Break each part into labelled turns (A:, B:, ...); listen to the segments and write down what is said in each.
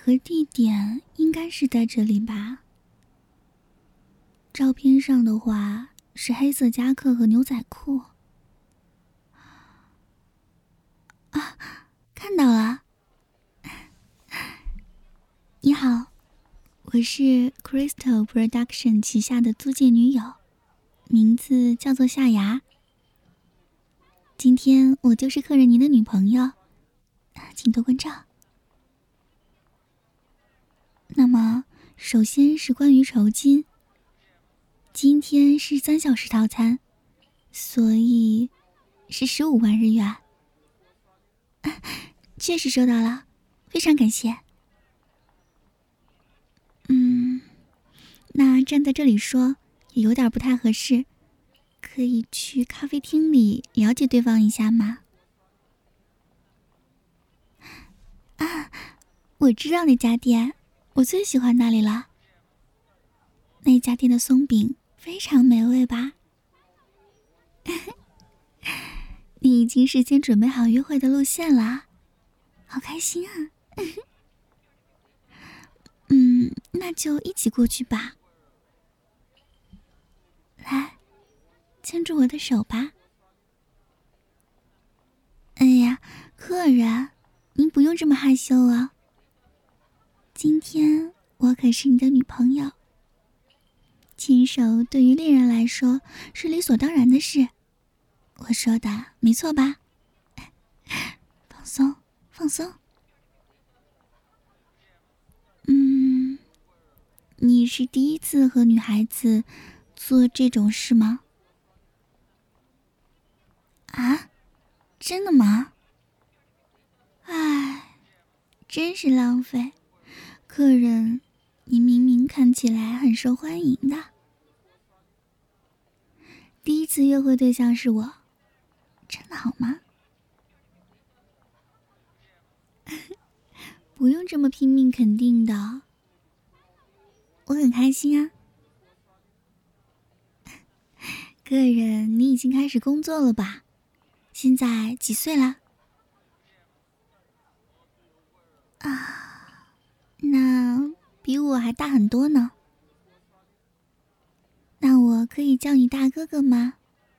A: 和地点应该是在这里吧。照片上的话是黑色夹克和牛仔裤。啊，看到了。你好，我是 Crystal Production 旗下的租借女友，名字叫做夏芽。今天我就是客人您的女朋友，请多关照。那么，首先是关于酬金。今天是3小时套餐，所以是15万日元。确实收到了，非常感谢。那站在这里说也有点不太合适，可以去咖啡厅里了解对方一下吗？啊，我知道那家店，我最喜欢那里了。那家店的松饼非常美味吧？你已经事先准备好约会的路线了，好开心啊！那就一起过去吧。来，牵住我的手吧。哎呀，客人，您不用这么害羞啊。今天我可是你的女朋友，牵手对于恋人来说是理所当然的事。我说的没错吧？放松，放松。你是第一次和女孩子做这种事吗？啊，真的吗？唉，真是浪费。客人，你明明看起来很受欢迎的。第一次约会对象是我，真的好吗？不用这么拼命肯定的。我很开心啊。客人，你已经开始工作了吧？现在几岁了？啊，那比我还大很多呢。那我可以叫你大哥哥吗？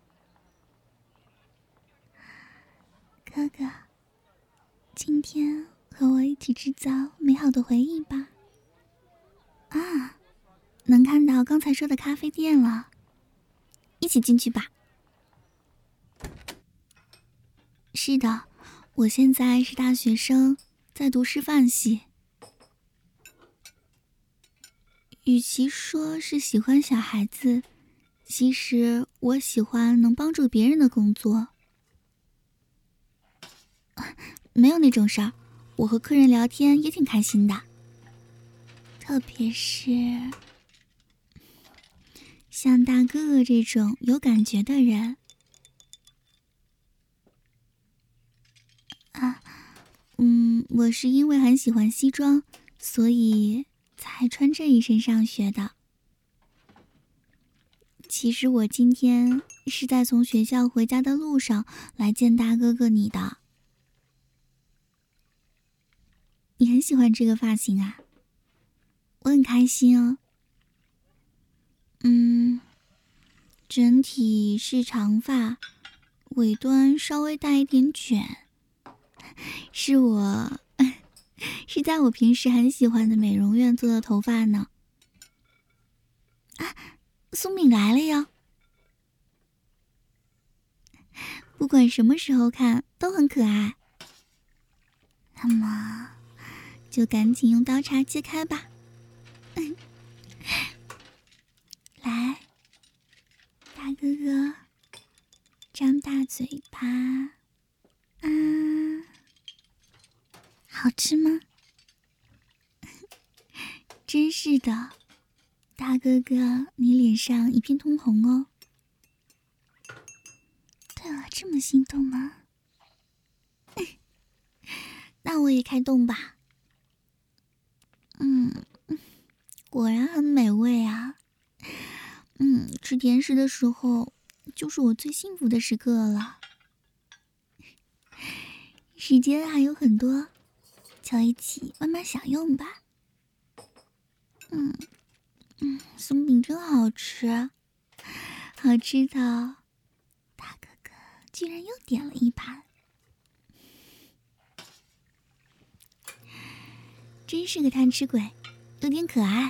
A: 哥哥，今天和我一起制造美好的回忆吧。啊，能看到刚才说的咖啡店了，一起进去吧。是的，我现在是大学生，在读师范系。与其说是喜欢小孩子，其实我喜欢能帮助别人的工作。没有那种事儿，我和客人聊天也挺开心的，特别是像大哥哥这种有感觉的人。我是因为很喜欢西装，所以才穿这一身上学的。其实我今天是在从学校回家的路上来见大哥哥你的。你很喜欢这个发型啊？我很开心哦。整体是长发，尾端稍微带一点卷，是在我平时很喜欢的美容院做的头发呢。啊，松饼来了哟！不管什么时候看都很可爱。那么，就赶紧用刀叉切开吧。来，大哥哥，张大嘴巴。好吃吗？真是的，大哥哥，你脸上一片通红哦。对了，这么心动吗？那我也开动吧。果然很美味啊。吃甜食的时候，就是我最幸福的时刻了。时间还有很多， 就一起慢慢享用吧。松饼真好吃，好吃到大哥哥居然又点了一盘，真是个贪吃鬼，有点可爱。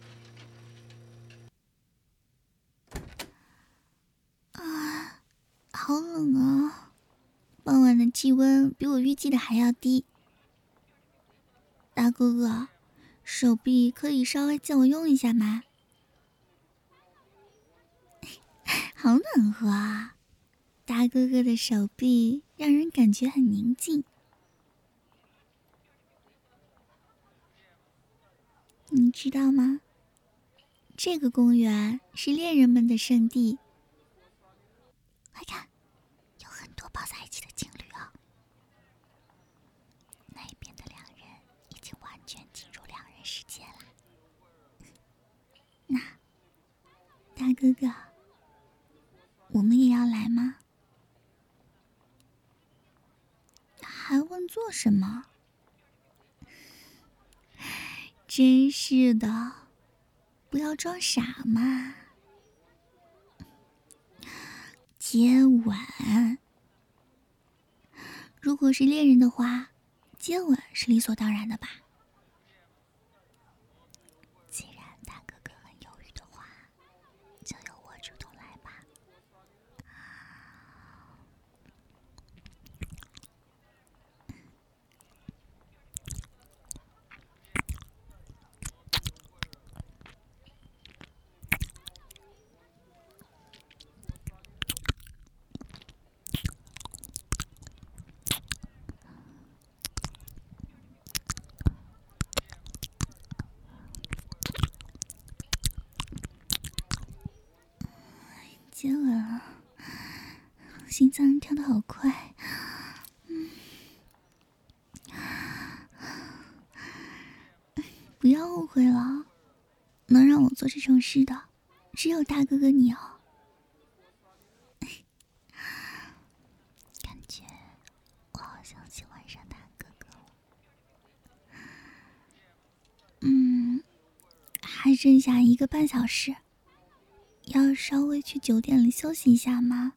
A: 啊，好冷啊！傍晚的气温比我预计的还要低。大哥哥，手臂可以稍微借我用一下吗？好暖和啊！大哥哥的手臂让人感觉很宁静。你知道吗？这个公园是恋人们的圣地。快看，有很多抱在一起的情侣啊！那边的两人已经完全进入两人世界了。那，大哥哥，我们也要来吗？还问做什么？真是的，不要装傻嘛！接吻，如果是恋人的话，接吻是理所当然的吧？既然大哥哥很犹豫的话，就由我主动来吧。接吻了，心脏跳得好快。不要误会了，能让我做这种事的，只有大哥哥你哦。感觉我好像喜欢上大哥哥了。还剩下1个半小时，要稍微去酒店里休息一下吗？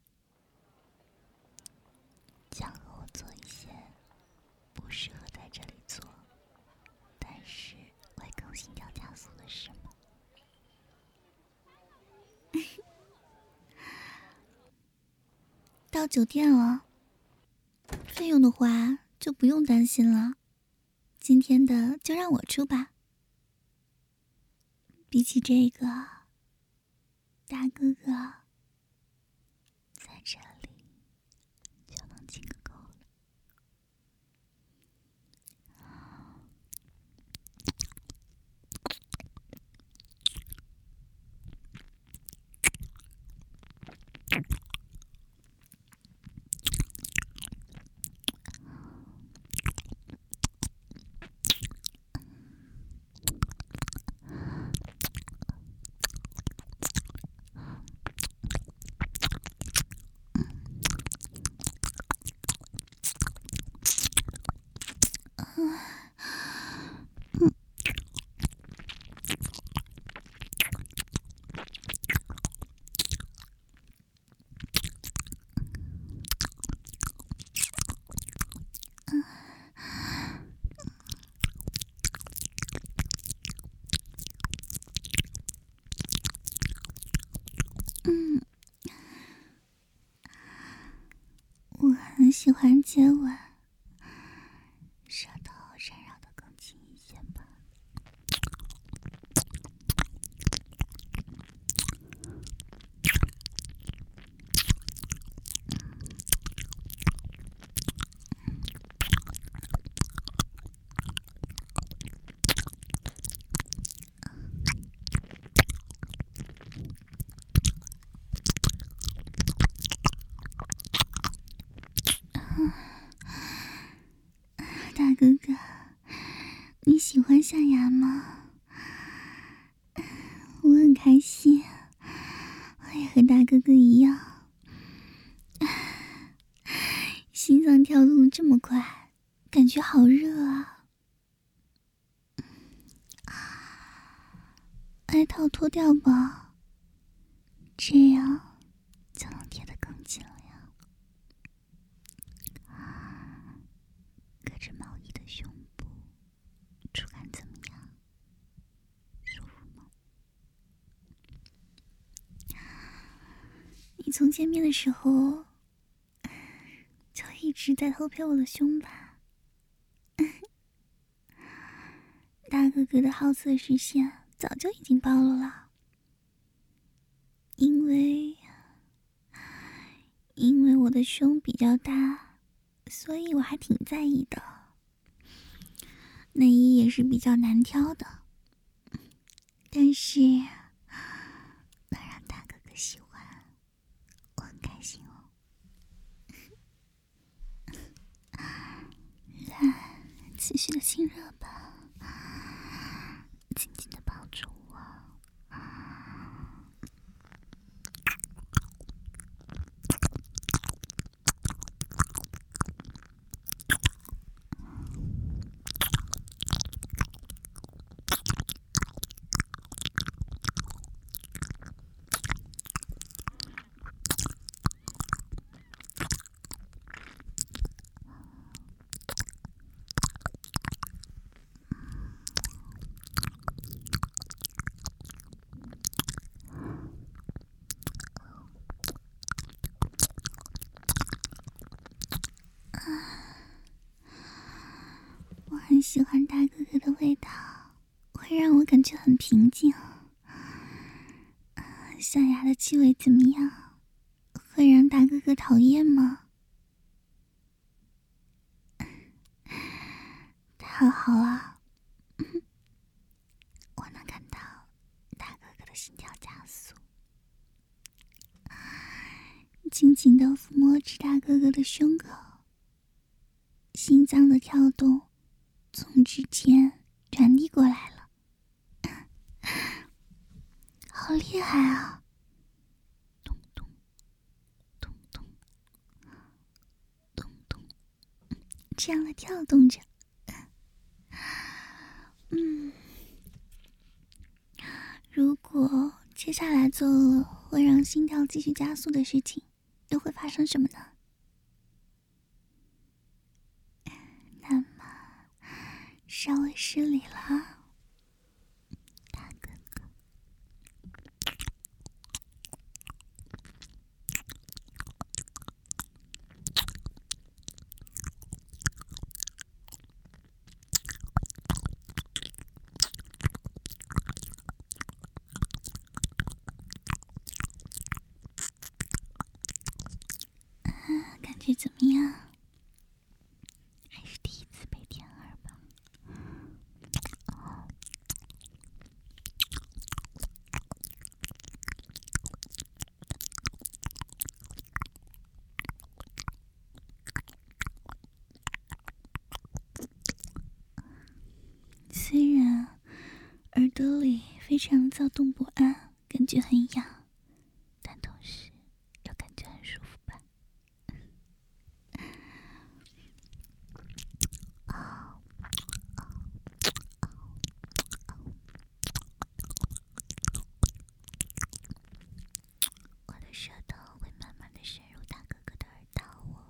A: 想和我做一些不适合在这里做，但是会更心跳加速的事吗？到酒店了，费用的话就不用担心了，今天的就让我出吧。比起这个，大哥哥在这里就能亲个够了。我很喜欢接吻，舌头缠绕的更紧一些吧。大哥哥，你喜欢象牙吗？我很开心，我也和大哥哥一样，心脏跳动这么快，感觉好热啊！ 外套脱掉吧，这样就能贴得更紧了呀。隔着毛衣的胸部，触感怎么样？舒服吗？你从见面的时候就一直在偷瞥我的胸吧？大哥哥的好色视线早就已经暴露了，因为我的胸比较大，所以我还挺在意的。内衣也是比较难挑的，但是能让大哥哥喜欢，我很开心哦。来，继续的亲热吧，紧紧的抱住我。我很喜欢大哥哥的味道，会让我感觉很平静。象牙的气味怎么样？会让大哥哥讨厌吗？太好了，我能看到大哥哥的心跳加速，轻轻地抚摸着大哥哥的胸口，心脏的跳动从指尖传递过来了，好厉害啊！咚咚咚咚咚咚，这样的跳动着。如果接下来做了会让心跳继续加速的事情，又会发生什么呢？那么稍微失礼了，大哥哥。感觉怎么样？还是第一次被舔耳吧？虽然耳朵里非常躁动不安，感觉很痒，但同时又感觉很舒服吧。我的舌头会慢慢的深入大哥哥的耳道哦。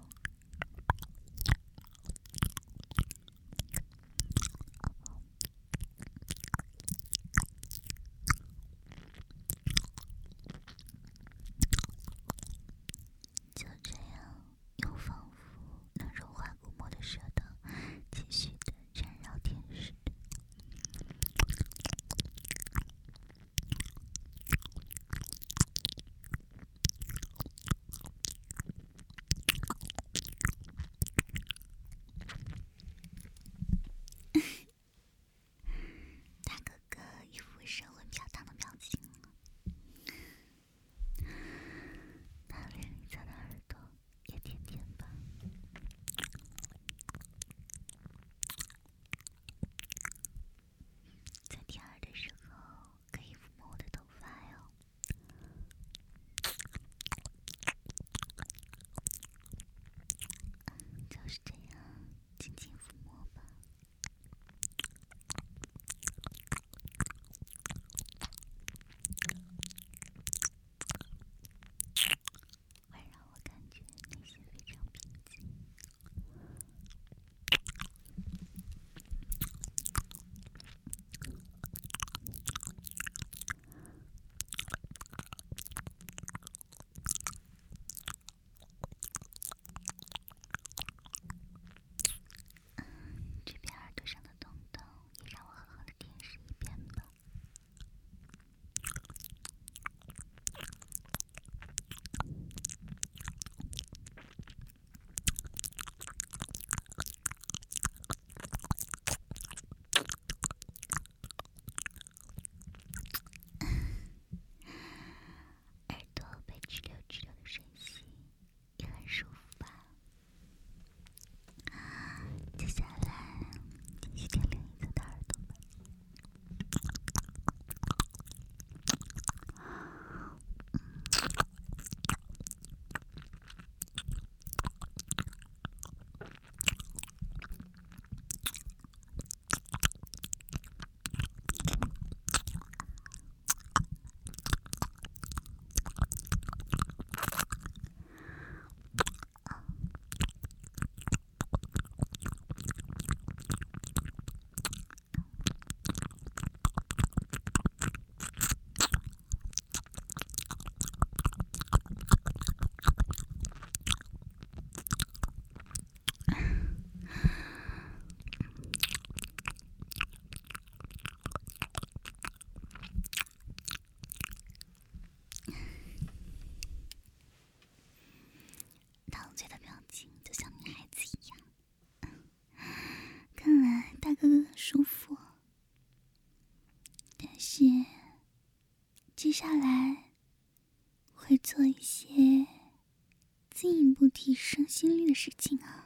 A: 提升心率的事情啊！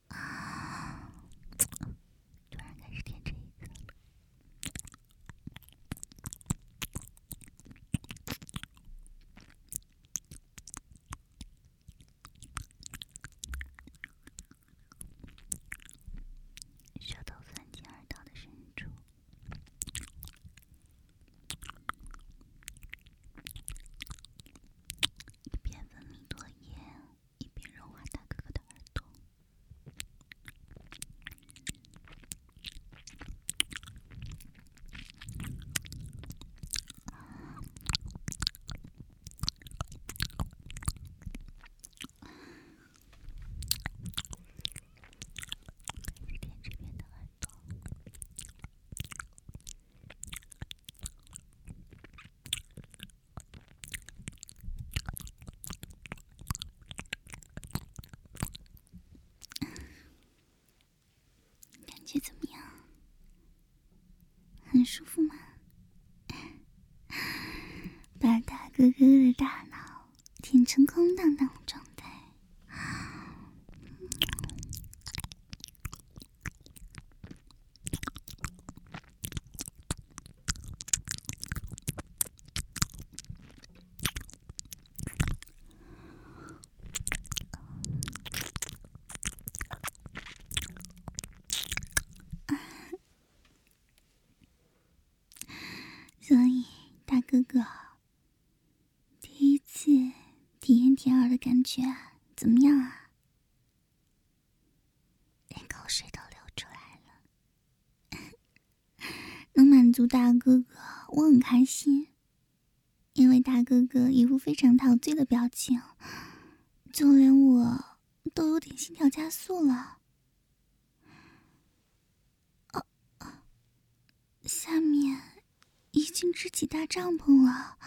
A: 突然开始舔这一个了。舌头钻进耳道的深处，一边分泌唾液，一边融化大哥哥的耳朵。舔这边的耳朵。感觉怎么样？很舒服吗？把大哥哥的大脑舔成空荡荡的状态。所以大哥哥第一次体验舔耳的感觉怎么样啊？连口水都流出来了。能满足大哥哥我很开心，因为大哥哥一副非常陶醉的表情，就连我都有点心跳加速了。下面已经支起大帐篷了，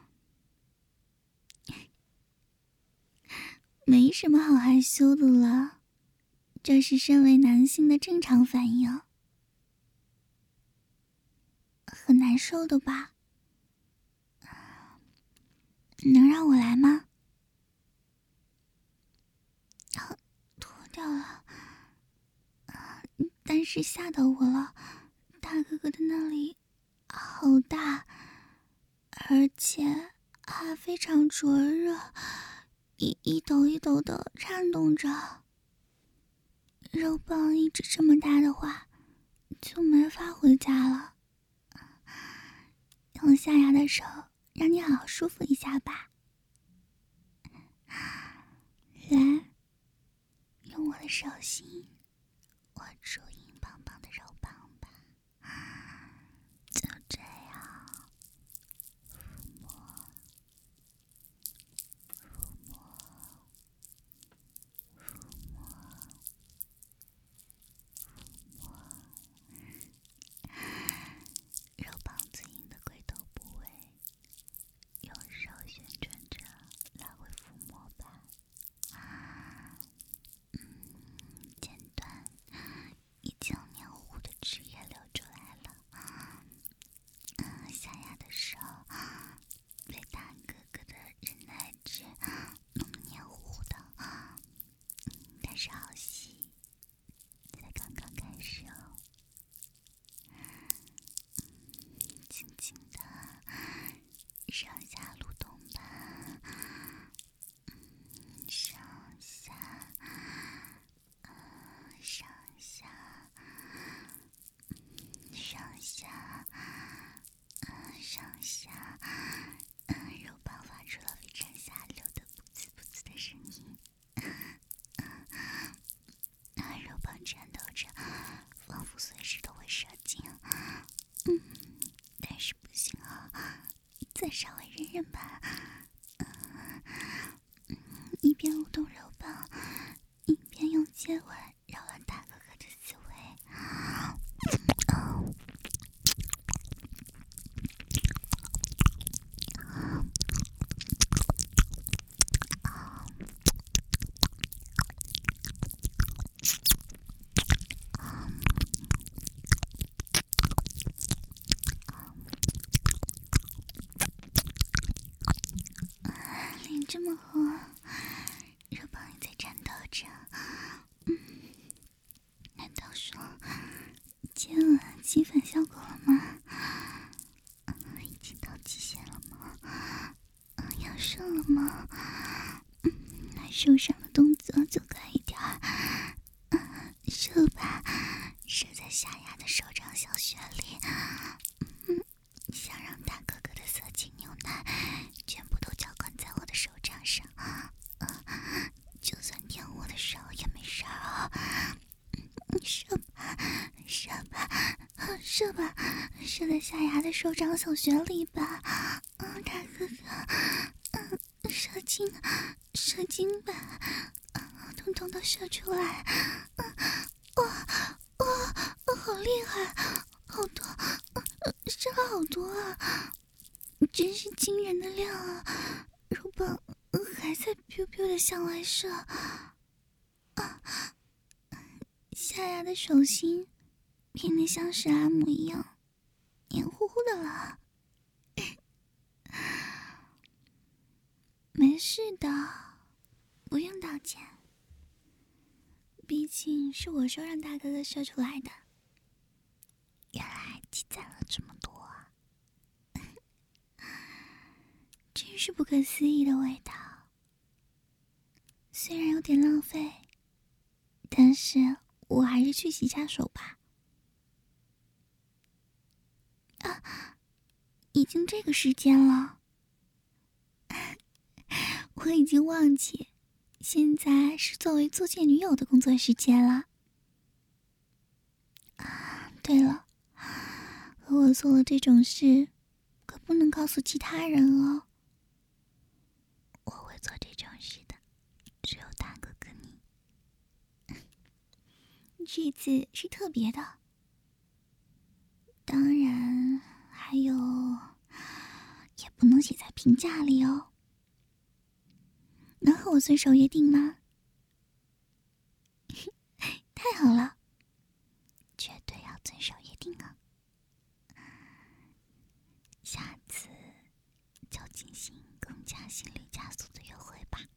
A: 没什么好害羞的了，这是身为男性的正常反应。很难受的吧？能让我来吗？脱掉了，但是吓到我了，大哥哥的那里好大，而且还非常灼热，一抖一抖的颤动着。肉棒一直这么大的话，就没法回家了。用夏芽的手让你好好舒服一下吧。来，用我的手心握住硬邦邦的肉棒吧。就这样，抚摸，抚摸，抚摸，抚摸。肉棒最硬的龟头部位，用手旋转着来回抚摸吧。前段已经黏糊的汁液流出来了。夏芽的手被大哥哥的忍耐汁弄得黏糊糊的，但是好戏才刚刚开始哦。轻轻的上下蠕动吧，上下，上下，上下，上下，肉棒发出了非常下流的噗呲噗呲的声音。肉棒颤抖着，仿佛随时都会射精。但是不行啊，再稍微忍忍吧。一边舞动肉棒，一边用接吻扰乱大哥哥的思维。脸这么红，肉棒也在颤抖。 射吧，射在夏芽的手掌小穴里吧。大哥哥，射精吧，通通都射出来。哇，好厉害，好多，射了好多啊，真是惊人的量啊！乳棒还在 biu biu 的向外射。夏芽的手心变得像是阿姆一样黏糊糊的了。没事的，不用道歉，毕竟是我说让大哥哥射出来的。原来积攒了这么多啊，真是不可思议的味道。虽然有点浪费，但是我还是去洗下手吧。已经这个时间了，我已经忘记现在是作为租借女友的工作时间了。对了，和我做了这种事，可不能告诉其他人哦。我会做这种事的，只有大哥哥你。这次是特别的，当然还有，也不能写在评价里哦。能和我遵守约定吗？太好了，绝对要遵守约定啊！下次就进行更加心率加速的约会吧。